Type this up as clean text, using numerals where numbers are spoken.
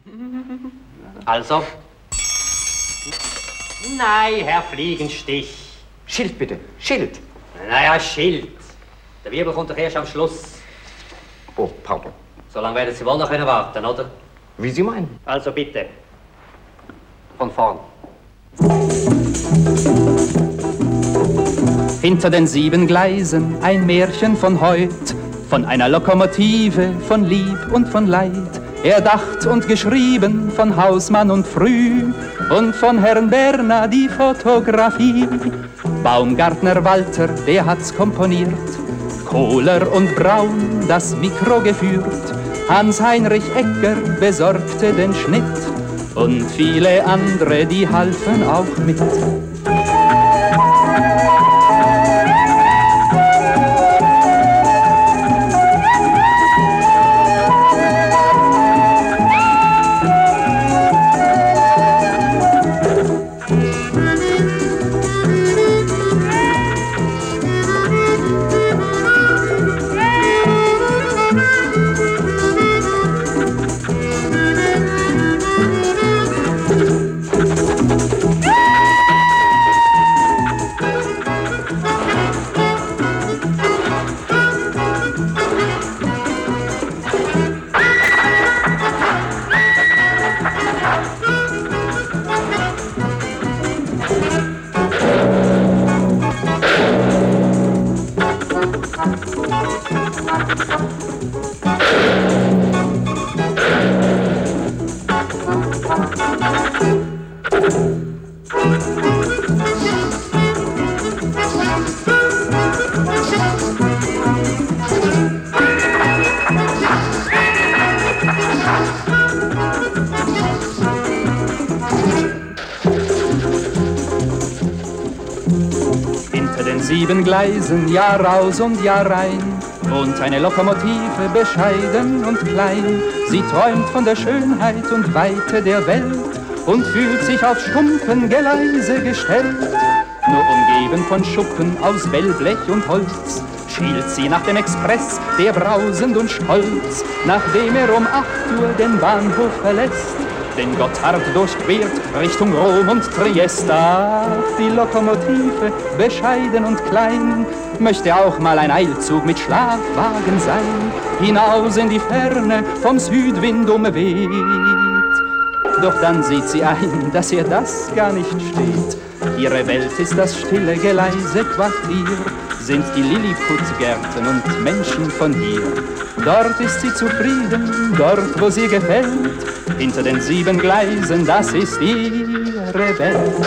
Also? Nein, Herr Fliegenstich. Schild bitte, Schild. Naja, Schild. Der Wirbel kommt doch erst am Schluss. Oh, pardon. So lange werden Sie wohl noch warten, oder? Wie Sie meinen. Also bitte. Von vorn. Hinter den 7 Gleisen ein Märchen von heut, von einer Lokomotive, von Lieb und von Leid, erdacht und geschrieben von Hausmann und Früh und von Herrn Berner die Fotografie. Baumgartner Walter, der hat's komponiert, Kohler und Braun das Mikro geführt, Hans-Heinrich Egger besorgte den Schnitt und viele andere, die halfen auch mit. Hinter den 7 Gleisen, Jahr raus und Jahr rein, wohnt eine Lokomotive, bescheiden und klein. Sie träumt von der Schönheit und Weite der Welt und fühlt sich auf stumpen Geleise gestellt. Nur umgeben von Schuppen aus Wellblech und Holz, schielt sie nach dem Express, der brausend und stolz, nachdem er um 8 Uhr den Bahnhof verlässt, den Gotthard durchquert Richtung Rom und Triest. Ach, die Lokomotive, bescheiden und klein, möchte auch mal ein Eilzug mit Schlafwagen sein, hinaus in die Ferne, vom Südwind umweht. Doch dann sieht sie ein, dass ihr das gar nicht steht. Ihre Welt ist das stille Geleisequartier, sind die Lilliputgärten und Menschen von hier. Dort ist sie zufrieden, dort wo sie gefällt, hinter den 7 Gleisen, das ist ihre Welt.